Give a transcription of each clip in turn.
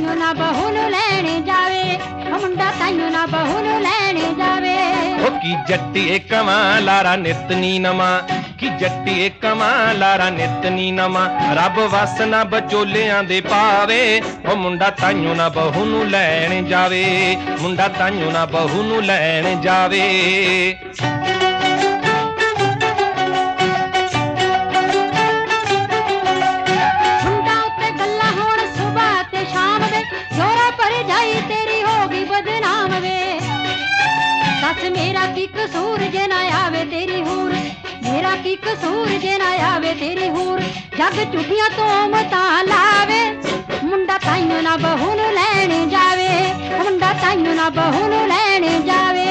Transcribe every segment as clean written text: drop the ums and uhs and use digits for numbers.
ਤਾਈਓ ਨਾ ਬਹੂ ਨੂੰ ਲੈਣ ਜਾਵੇ, ਉਹ ਮੁੰਡਾ ਤਾਈਓ ਨਾ ਬਹੂ ਨੂੰ ਲੈਣ ਜਾਵੇ। ਉਹ ਕੀ ਜੱਟੀਏ ਕਮਾਂ ਲਾਰਾ ਨਿਤ ਨੀ ਨਵਾਂ, ਕੀ ਜੱਟੀਏ ਕਮਾਂ ਲਾਰਾ ਨਿਤ ਨੀ ਨਵਾਂ, ਰੱਬ ਵਸ ਨਾ ਬਚੋਲਿਆਂ ਦੇ ਪਾਵੇ, ਉਹ ਮੁੰਡਾ ਤਾਈਓ ਨਾ ਬਹੂ ਨੂੰ ਲੈਣ ਜਾਵੇ, ਮੁੰਡਾ ਤਾਈਓ ਨਾ ਬਹੂ ਨੂੰ ਲੈਣ ਜਾਵੇ। मेरा की कसूर जे ना आवे तेरी हूर, मेरा की कसूर जे ना आवे तेरी हूर, जग झूठियां तो मता लावे, मुंडा ताइयों ना बहू नूं लैण जावे, मुंडा ताइयों ना बहू नूं लैण जावे।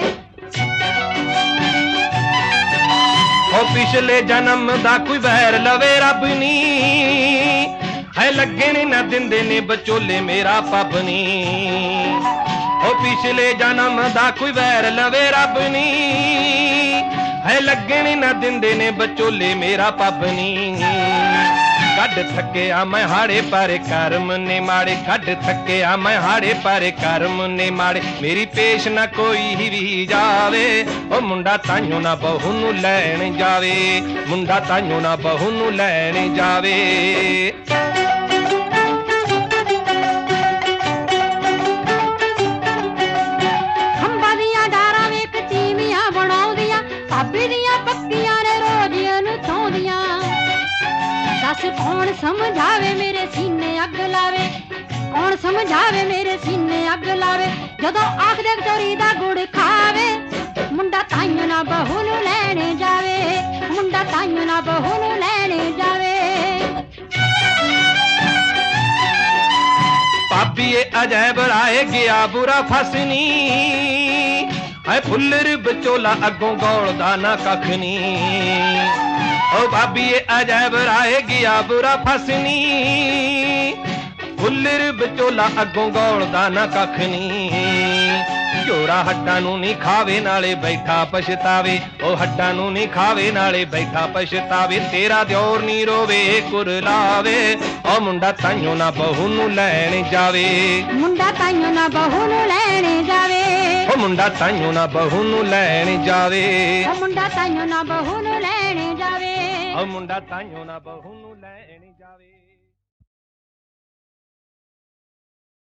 ओ पिछले जन्म दा कोई वैर लवे रब नी, है लगण ना दिंदे ने बचोले मेरा पब नी। ओ पिछले जन्म दा कोई वैर लवे रब नी, है लगण ना दिंदे ने बचोले मेरा पब नी। कड थके आ मैं हाड़े पर कर्म ने माड़े, कड थके आ मैं हाड़े पर कर्म ने माड़े, मेरी पेश ना कोई भी जावे, ओ मुंडा ताइयों ना बहू नूं लैण जावे, मुंडा ताइयों ना बहू नूं लैण जावे। कौन समझावे मेरे सीने अग लावे, कौन समझावे मेरे सीने अग लावे, जदों आखदे चोरी दा गुड़ खावे, मुंडा ताइयों ना बहू नूं लैण जावे, मुंडा ताइयों ना बहू नूं लैण जावे। पापीए अजैब राय गया बुरा फसनी, है फुल्लर बचोला अगों गौलदा ना कख नी। ओ भाभीए अजैब राय गया बुरा फसनी, फुल्लर बचोला अगों गौलदा ना कख नी। झोरा हड्डां नूं नी खावे नाले बैठा पछतावे, ओ हड्डां नूं नी खावे नाले बैठा पछतावे, तेरा दिओर नी रोवे कुरलावे, ओ मुंडा ताइयों ना बहू नूं लैण जावे, मुंडा ताइयों ना बहू नूं लैण जावे, ओ मुंडा ताइयों ना बहू नूं लैण जावे, ओ मुंडा ताइयों ना बहू नूं लैण जावे, ओ मुंडा ताइयों ना बहू नूं लैण जावे।